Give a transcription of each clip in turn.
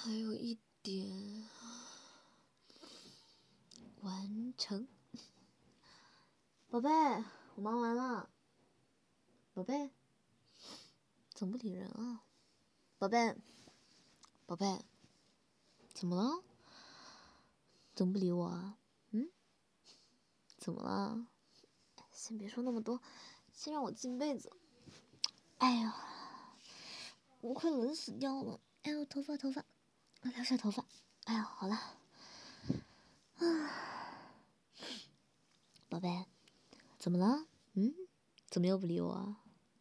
还有一点完成。宝贝，我忙完了。宝贝，怎么不理人啊？宝贝，宝贝，怎么了？怎么不理我啊？怎么了？先别说那么多，先让我进被子。哎呀，我快冷死掉了！哎呦，头发，撩下头发。哎呀，好了。宝贝，怎么了？怎么又不理我啊？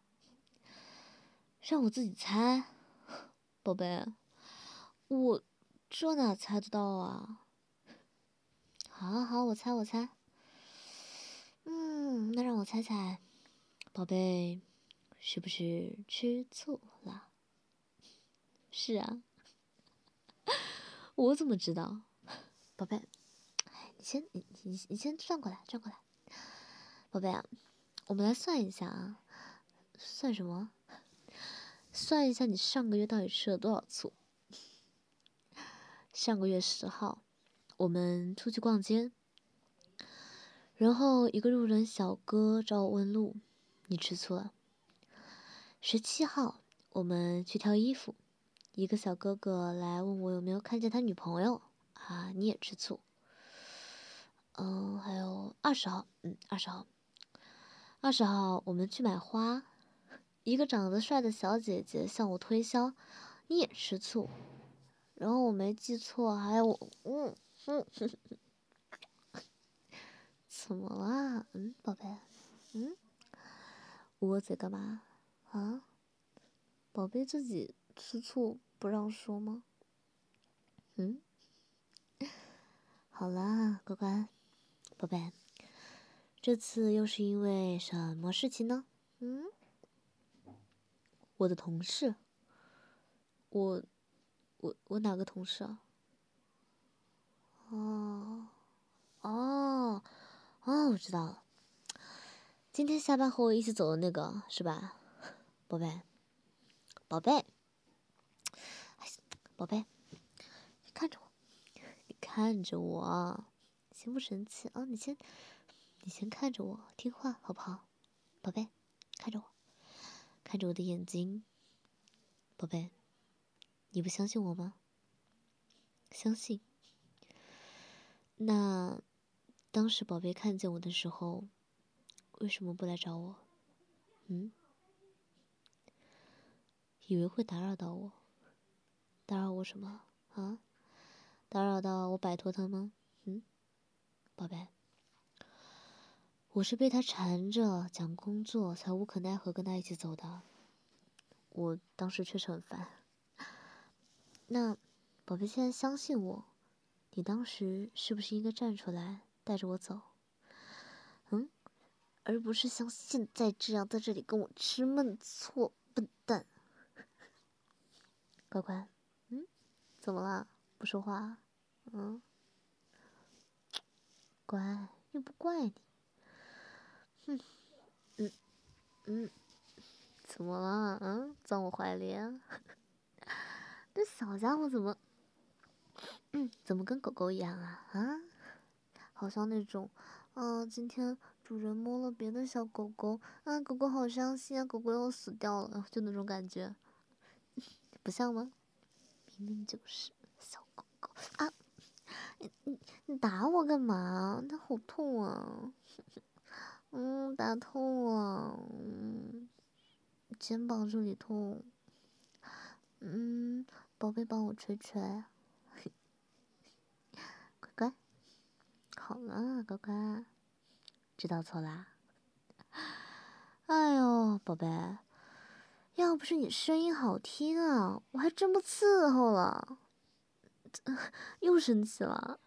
让我自己猜。宝贝，我这哪猜得到啊？好，我猜。那让我猜猜，宝贝，是不是吃醋了？是啊。我怎么知道？宝贝，你先转过来。宝贝啊，我们来算一下啊。算什么？算一下你上个月到底吃了多少醋。上个月10号，我们出去逛街，然后一个路人小哥找我问路，你吃醋了。17号，我们去挑衣服，一个小哥哥来问我有没有看见他女朋友啊，你也吃醋。还有20号，20号我们去买花，一个长得帅的小姐姐向我推销，你也吃醋。然后我没记错，还有怎么了？宝贝，捂我嘴干嘛？啊？宝贝自己吃醋不让说吗？好啦，乖乖，宝贝，这次又是因为什么事情呢？我的同事。我哪个同事啊？哦，我知道了。今天下班和我一起走的那个是吧？宝贝，宝贝，你看着我，先不生气啊！你先看着我，听话好不好？宝贝，看着我，看着我的眼睛。宝贝，你不相信我吗？相信。那当时宝贝看见我的时候，为什么不来找我？以为会打扰到我？打扰我什么啊？打扰到我摆脱他吗？宝贝，我是被他缠着讲工作，才无可奈何跟他一起走的。我当时确实很烦。那宝贝现在相信我，你当时是不是应该站出来带着我走？而不是像现在这样在这里跟我吃闷醋，笨蛋。乖乖，怎么了？不说话？乖，又不怪你。怎么了？钻我怀里啊？这小家伙怎么跟狗狗一样啊？好像那种，今天主人摸了别的小狗狗，狗狗好伤心啊，狗狗又死掉了，就那种感觉，不像吗？明明就是小狗狗啊！你打我干嘛？它好痛啊！打痛了，肩膀这里痛。宝贝，帮我吹吹。乖乖，好了，乖乖，知道错啦。哎呦，宝贝，要不是你声音好听啊，我还真不伺候了。又生气了。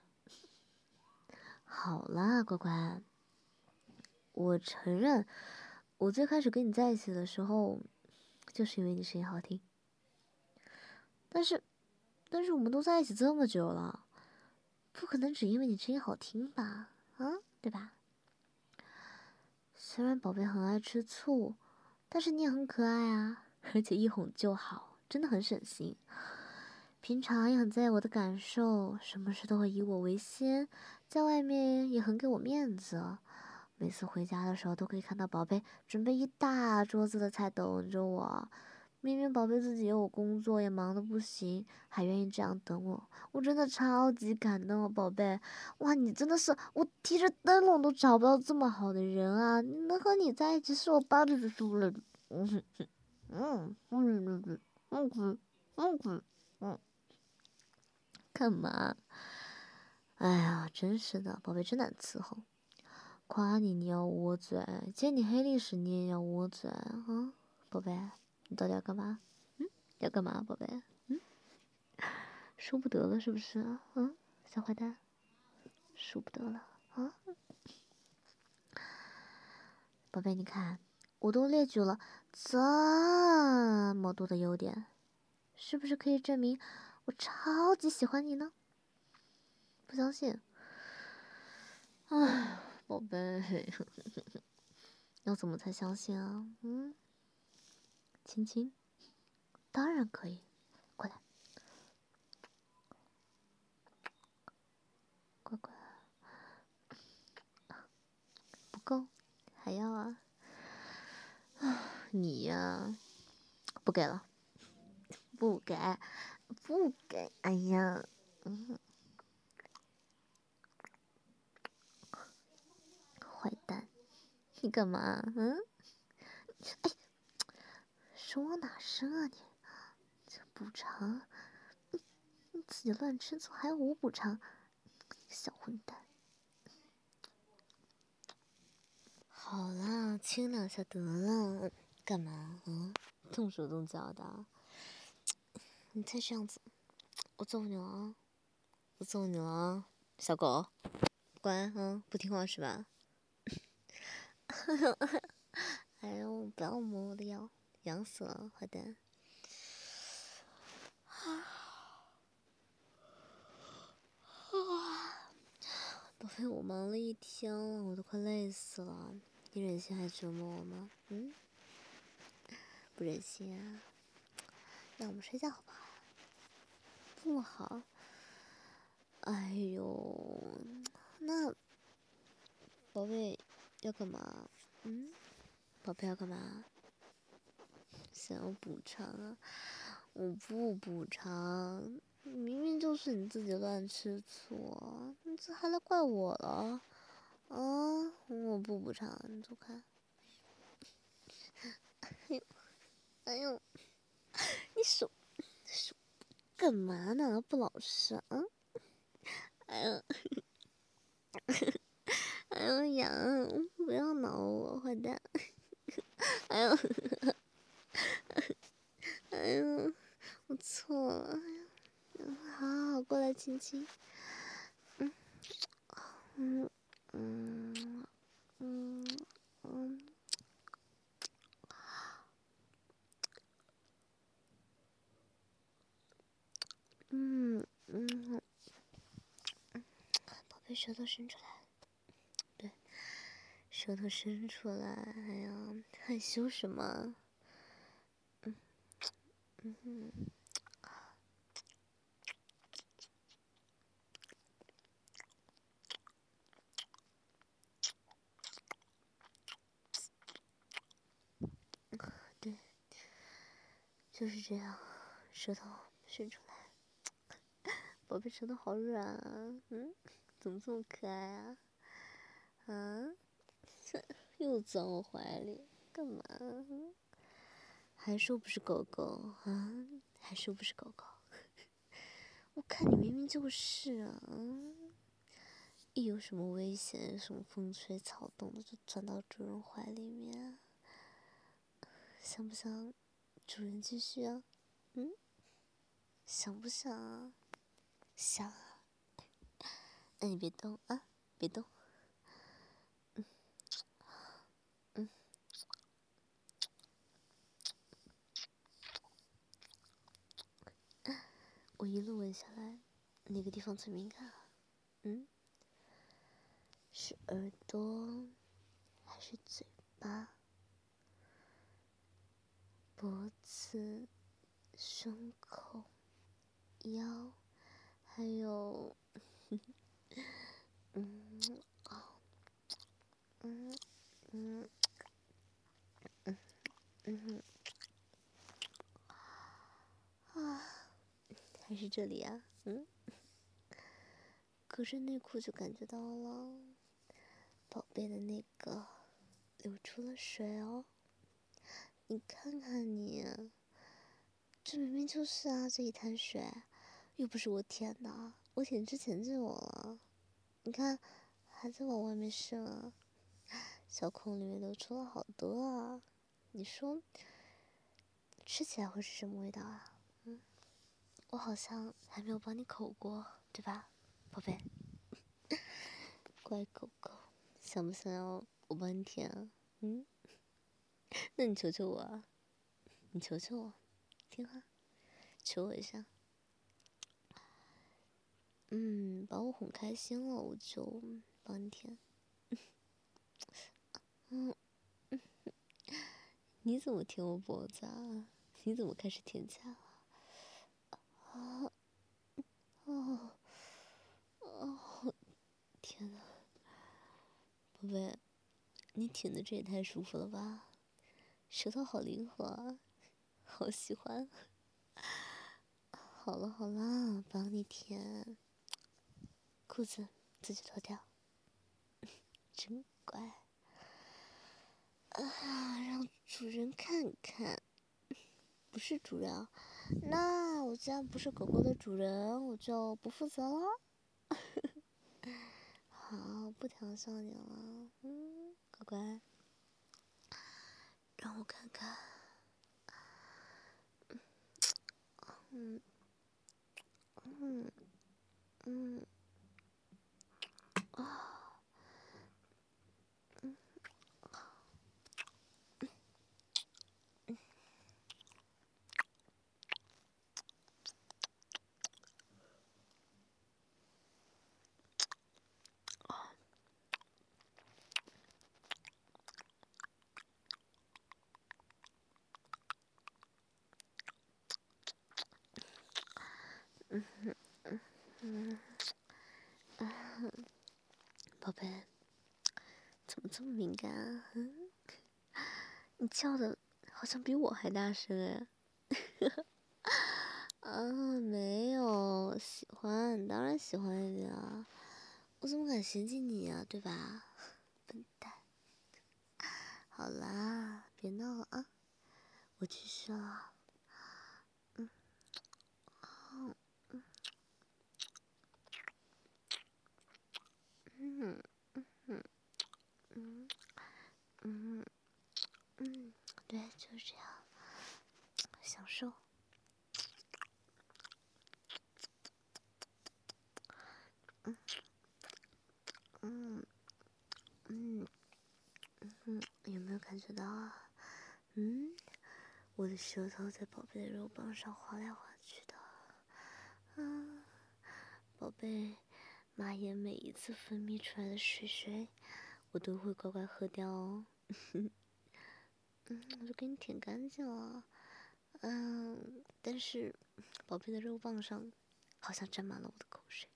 好啦，乖乖，我承认，我最开始跟你在一起的时候，就是因为你声音好听。但是我们都在一起这么久了，不可能只因为你声音好听吧？对吧？虽然宝贝很爱吃醋，但是你也很可爱啊，而且一哄就好，真的很省心。 平常也很在意我的感受，什么事都会以我为先，在外面也很给我面子。每次回家的时候都可以看到宝贝准备一大桌子的菜等着我。明明宝贝自己也有工作，也忙得不行，还愿意这样等我，我真的超级感动啊，宝贝！哇，你真的是我提着灯笼都找不到这么好的人啊！能和你在一起是我爸的输了。干嘛？哎呀，真是的，宝贝真难伺候。夸你要窝嘴，揭你黑历史你也要窝嘴啊，宝贝，你到底要干嘛？要干嘛，宝贝？说不得了是不是？小坏蛋，说不得了啊！宝贝，你看，我都列举了这么多的优点，是不是可以证明我超级喜欢你呢？不相信？哎，宝贝，要怎么才相信啊？亲亲，当然可以，过来，乖乖，不够，还要啊？你呀，不给了，不给，不给，哎呀，坏蛋，你干嘛？哎，手往哪伸啊你？这补偿，你自己乱吃醋还要我补偿，小混蛋！好啦，亲两下得了，干嘛啊？动手动脚的，你再这样子，我揍你了啊！我揍你了啊，小狗，乖不听话是吧？哎呦，不要摸我的腰，痒死了，坏蛋！宝贝，我忙了一天了，我都快累死了，你忍心还折磨我吗？不忍心啊，那我们睡觉好不好？不好。哎呦，那宝贝要干嘛？宝贝要干嘛？想要补偿啊？我不补偿，明明就是你自己乱吃醋，你这还来怪我了？我不补偿，你走开！哎呦，你手干嘛呢？不老实啊！哎呦，哎呦痒！不要挠我，坏蛋！哎呦，哎呦，我错了。好好过来亲亲。嗯嗯嗯嗯嗯嗯嗯，宝贝，舌头伸出来。对，舌头伸出来。哎呀，害羞什么？对，就是这样，舌头伸出来。宝贝，舌头好软啊。怎么这么可爱啊？又钻我怀里，干嘛？还说不是狗狗啊？还说不是狗狗？我看你明明就是啊！一有什么危险，什么风吹草动的，就钻到主人怀里面。想不想主人继续啊？想不想啊？想啊！那你别动啊，别动。我一路闻下来，哪个地方最敏感啊？是耳朵，还是嘴巴、脖子、胸口， 腰，还有，还是这里啊，隔着内裤就感觉到了，宝贝的那个流出了水哦。你看看你，这明明就是啊，这一滩水，又不是我舔的，我舔之前就有了。你看，还在往外面渗啊，小孔里面流出了好多啊。你说，吃起来会是什么味道啊？我好像还没有帮你口过，对吧，宝贝？乖狗狗，想不想要我帮你舔啊？那你求求我啊！你求求我，听话，求我一下。把我哄开心了，我就帮你舔。你怎么舔我脖子啊？你怎么开始舔起来了？天哪，宝贝，你舔的这也太舒服了吧？舌头好灵活啊，好喜欢。好了好了，帮你舔。裤子自己脱掉，真乖。让主人看看，不是主人啊。那我既然不是狗狗的主人，我就不负责了。好，不调笑你了，乖乖。让我看看，嗯嗯嗯啊宝贝，怎么这么敏感啊？你叫的好像比我还大声哎。没有，喜欢，当然喜欢你啊，我怎么敢嫌弃你呀，对吧？笨蛋。好啦，别闹了啊，我继续了。对，就是这样，享受。有没有感觉到啊？我的舌头在宝贝的肉棒上划来划去的。宝贝，马眼每一次分泌出来的水，我都会乖乖喝掉哦。我就给你舔干净了。但是宝贝的肉棒上好像沾满了我的口水。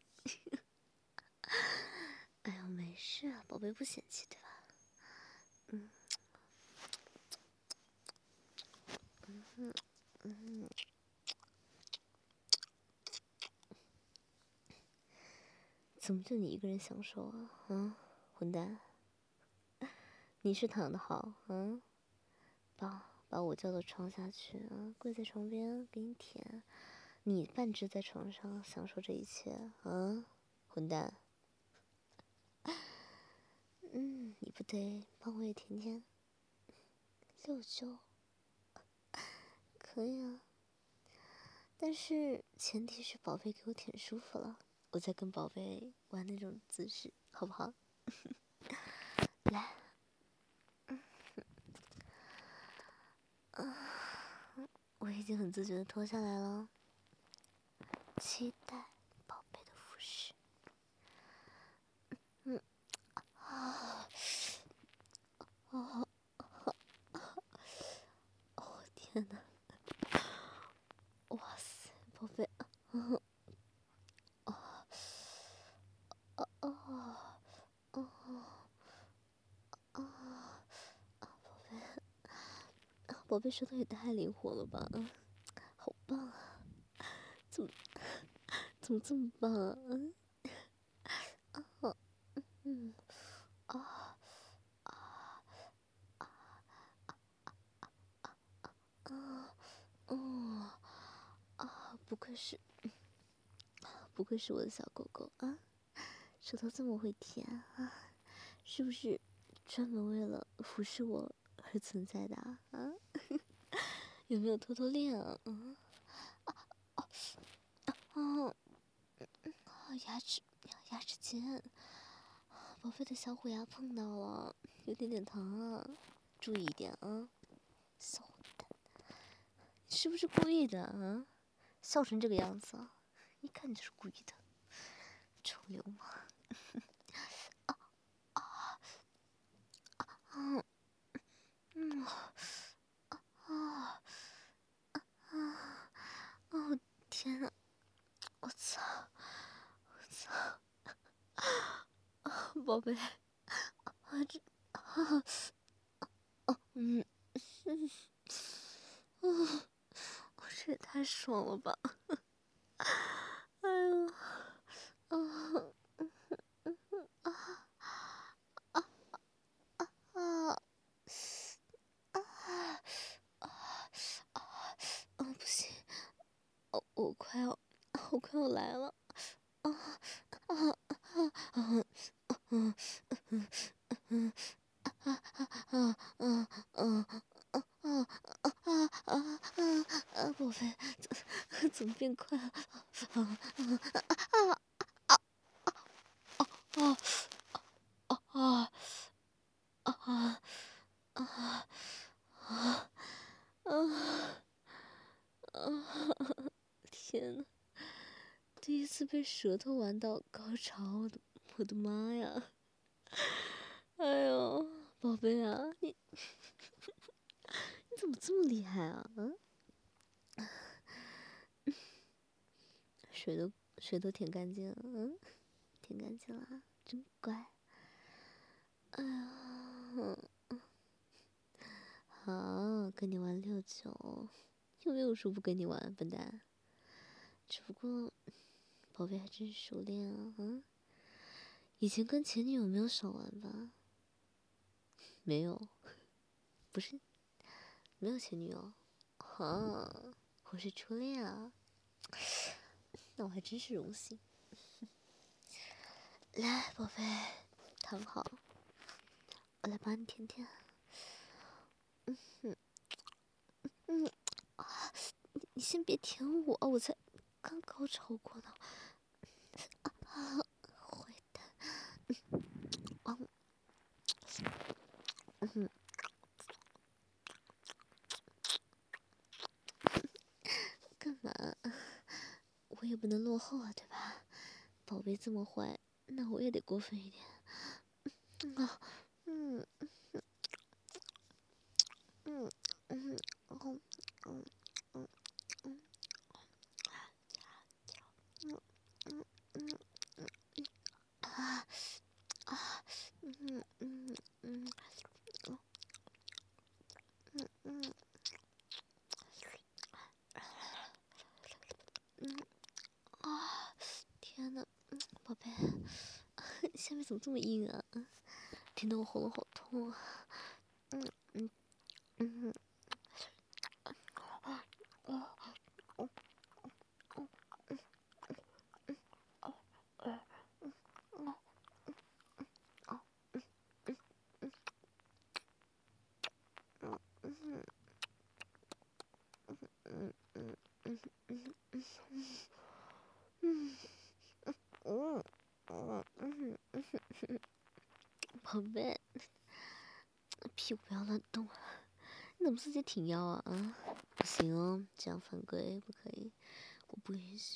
哎呦，没事啊，宝贝不嫌弃对吧？怎么就你一个人享受啊？混蛋！你是躺的好，把我叫到床下去啊，跪在床边给你舔，你半只在床上享受这一切混蛋！你不得帮我也舔舔，六九，可以啊，但是前提是宝贝给我舔舒服了，我再跟宝贝玩那种姿势，好不好？来，我已经很自觉的脱下来了，期待宝贝的俯视。天哪！哇塞，宝贝， 宝贝舌头也太灵活了吧！好棒啊！怎么这么棒啊？不愧是我的小狗狗啊！舌头这么会舔啊！是不是专门为了服侍我而存在的啊？有没有偷偷练啊？牙齿尖，宝贝的小虎牙碰到了，有点疼啊，注意一点啊！小混蛋，你是不是故意的啊？笑成这个样子，一看你就是故意的，臭流氓！哦天啊！我操！宝贝，这也太爽了吧！哎呦，不行，我快要来了！宝贝，怎么变快了？天呐，第一次被舌头玩到高潮，我的妈呀！哎呦，宝贝啊，你怎么这么厉害啊？水都舔干净了，舔干净了，真乖。哎呀，好，跟你玩69，又没有说不跟你玩，笨蛋。只不过，宝贝还真是熟练啊，以前跟前女友没有少玩吧？没有，不是，没有前女友。我是初恋啊，那我还真是荣幸。来，宝贝，躺好，我来帮你舔舔。你先别舔我，我才刚高潮过呢。坏蛋。干嘛？我也不能落后啊，对吧？宝贝这么坏，那我也得过分一点。天呐，宝贝，下面怎么这么硬啊？听得我喉咙好痛啊！宝贝，屁股不要乱动啊！你怎么自己挺腰啊？不行哦，这样犯规，不可以，我不允许。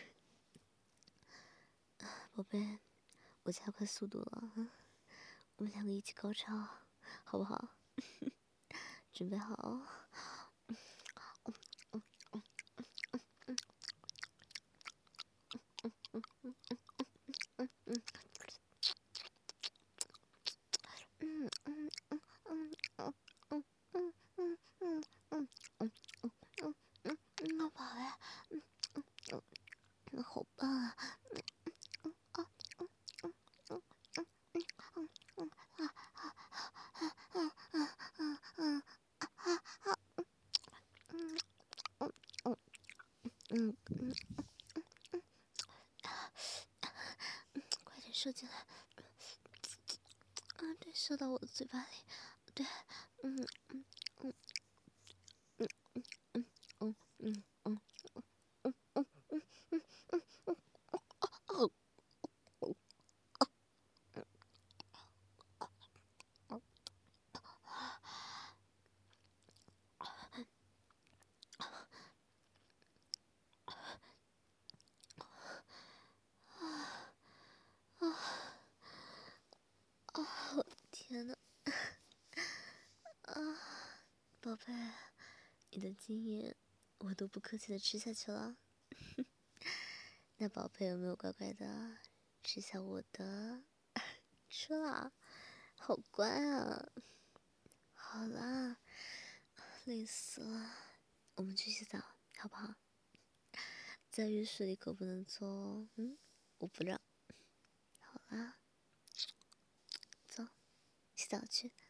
宝贝，我加快速度了啊！我们两个一起高潮，好不好？准备好。 啊，快点射进来！对，射到我的嘴巴里，对，天呐，宝贝，你的精液我都不客气的吃下去了。那宝贝有没有乖乖的吃下我的？吃了，好乖啊！好啦，累死了，我们去洗澡好不好？在浴室里可不能做哦，我不让。好啦，走，洗澡去。